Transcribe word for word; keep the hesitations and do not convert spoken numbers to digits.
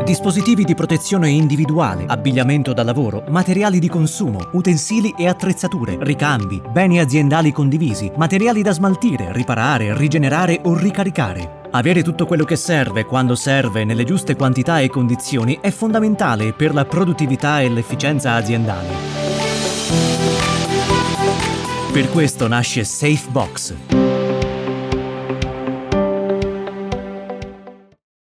dispositivi di protezione individuale, abbigliamento da lavoro, materiali di consumo, utensili e attrezzature, ricambi, beni aziendali condivisi, materiali da smaltire, riparare, rigenerare o ricaricare. Avere tutto quello che serve quando serve nelle giuste quantità e condizioni è fondamentale per la produttività e l'efficienza aziendale. Per questo nasce SafeBox.